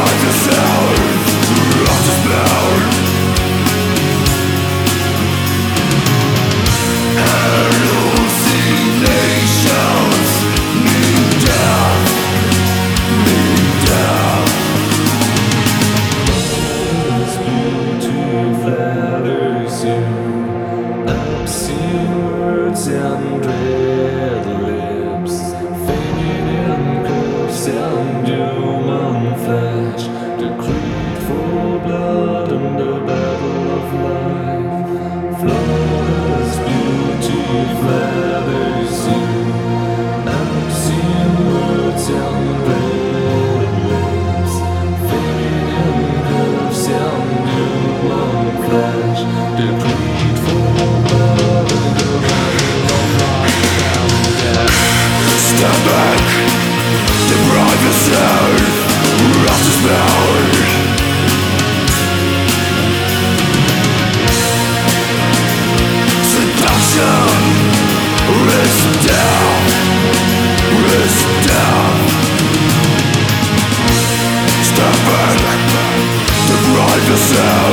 and red lips, fading in curves and human flesh, decreed for blood in the battle of life. Flawless beauty flatters you, obscene words and red lips, fading in curves and human flesh, decreed for blood in the battle of life. Step back, deprive yourself of this power. Seduction, wrist down, wrist down. Step back, deprive yourself